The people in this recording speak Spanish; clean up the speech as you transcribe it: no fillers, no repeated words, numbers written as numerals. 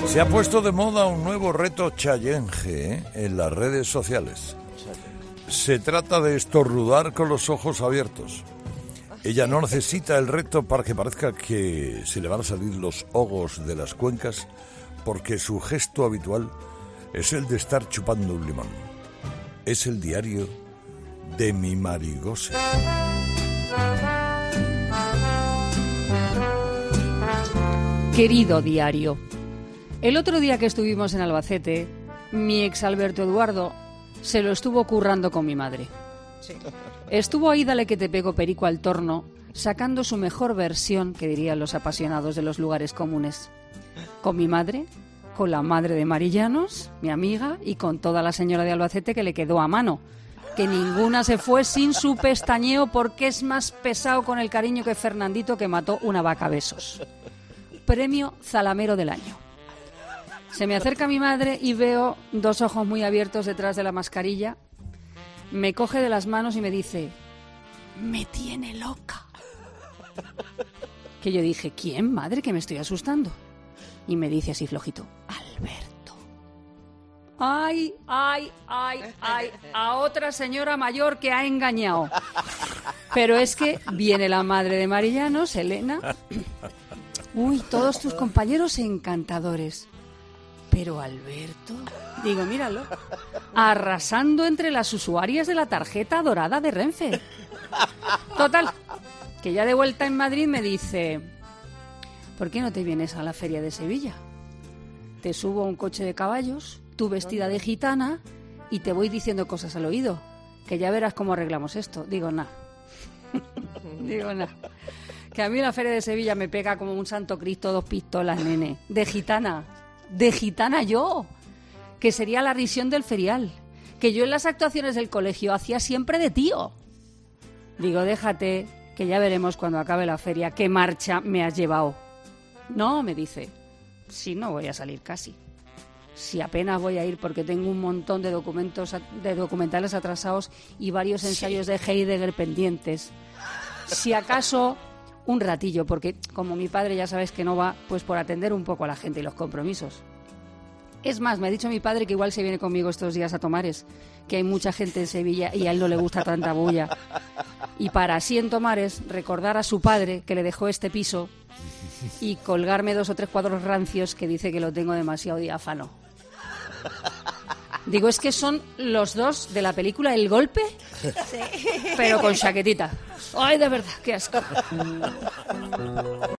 Se ha puesto de moda un nuevo reto challenge en las redes sociales. Se trata de estornudar con los ojos abiertos. Ella no necesita el reto para que parezca que se le van a salir los hogos de las cuencas, porque su gesto habitual es el de estar chupando un limón. Es el diario de mi Marigose. Querido diario, el otro día que estuvimos en Albacete, mi ex Alberto Eduardo se lo estuvo currando con mi madre. Sí. Estuvo ahí, dale que te pego perico al torno, sacando su mejor versión, que dirían los apasionados de los lugares comunes. Con mi madre, con la madre de Marillanos, mi amiga, y con toda la señora de Albacete que le quedó a mano. Que ninguna se fue sin su pestañeo porque es más pesado con el cariño que Fernandito que mató una vaca a besos. Premio Zalamero del año. Se me acerca mi madre y veo dos ojos muy abiertos detrás de la mascarilla. Me coge de las manos y me dice: me tiene loca. Que yo dije: ¿quién, madre? Que me estoy asustando. Y me dice así flojito: Alberto. Ay, a otra señora mayor que ha engañado. Pero es que viene la madre de Marillanos, Elena. Uy, todos tus compañeros encantadores. Pero Alberto, digo, míralo, arrasando entre las usuarias de la tarjeta dorada de Renfe. Total, que ya de vuelta en Madrid me dice: ¿por qué no te vienes a la feria de Sevilla? Te subo a un coche de caballos, tú vestida de gitana, y te voy diciendo cosas al oído, que ya verás cómo arreglamos esto. Digo, nada. Que a mí la feria de Sevilla me pega como un santo Cristo, 2 pistolas, nene. De gitana yo, que sería la risión del ferial, que yo en las actuaciones del colegio hacía siempre de tío. Digo, déjate, que ya veremos cuando acabe la feria qué marcha me has llevado. No, me dice, si no voy a salir casi. Si apenas voy a ir porque tengo un montón de documentales atrasados y varios ensayos de Heidegger pendientes. Si acaso un ratillo, porque como mi padre ya sabes que no va, pues por atender un poco a la gente y los compromisos. Es más, me ha dicho mi padre que igual se viene conmigo estos días a Tomares, que hay mucha gente en Sevilla y a él no le gusta tanta bulla. Y para así en Tomares recordar a su padre que le dejó este piso y colgarme 2 o 3 cuadros rancios que dice que lo tengo demasiado diáfano. Digo, es que son los dos de la película El Golpe, sí, pero con chaquetita. Ay, de verdad, qué asco.